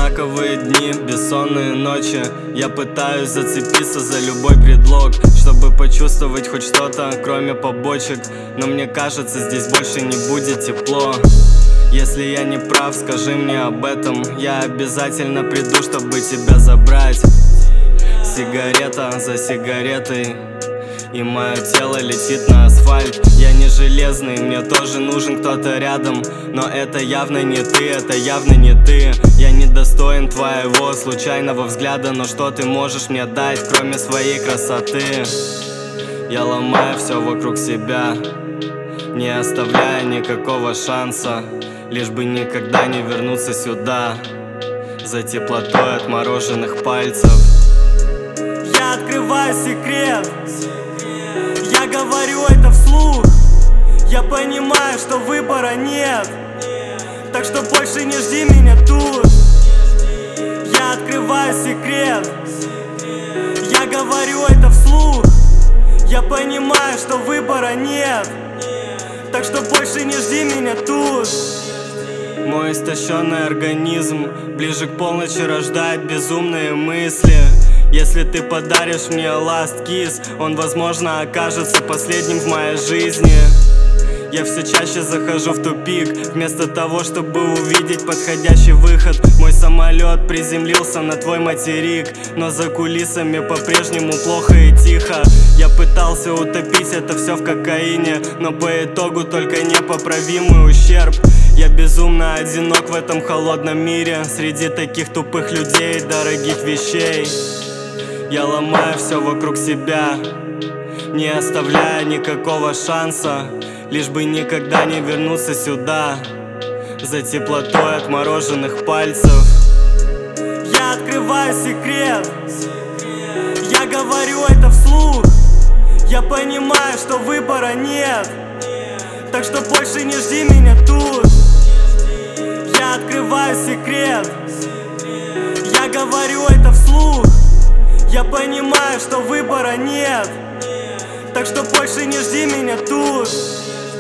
Одинаковые дни, бессонные ночи. Я пытаюсь зацепиться за любой предлог, чтобы почувствовать хоть что-то, кроме побочек. Но мне кажется, здесь больше не будет тепло. Если я не прав, скажи мне об этом. Я обязательно приду, чтобы тебя забрать. Сигарета за сигаретой, и мое тело летит на асфальт. Я не железный, мне тоже нужен кто-то рядом. Но это явно не ты, это явно не ты. Я не достоин твоего случайного взгляда. Но что ты можешь мне дать, кроме своей красоты? Я ломаю все вокруг себя, не оставляя никакого шанса, лишь бы никогда не вернуться сюда, за теплотой отмороженных пальцев. Я открываю секрет, я говорю это вслух. Я понимаю, что выбора нет, так что больше не жди меня тут. Я открываю секрет, я говорю это вслух. Я понимаю, что выбора нет, так что больше не жди меня тут. Мой истощенный организм ближе к полночи рождает безумные мысли. Если ты подаришь мне last kiss, он, возможно, окажется последним в моей жизни. Я все чаще захожу в тупик, вместо того, чтобы увидеть подходящий выход. Мой самолет приземлился на твой материк, но за кулисами по-прежнему плохо и тихо. Я пытался утопить это все в кокаине, но по итогу только непоправимый ущерб. Я безумно одинок в этом холодном мире, среди таких тупых людей и дорогих вещей. Я ломаю все вокруг себя, не оставляя никакого шанса, лишь бы никогда не вернуться сюда, за теплотой отмороженных пальцев. Я открываю секрет, я говорю это вслух. Я понимаю, что выбора нет, так что больше не жди меня тут. Я открываю секрет, я говорю это вслух. Я понимаю, что выбора нет, так что больше не жди меня тут.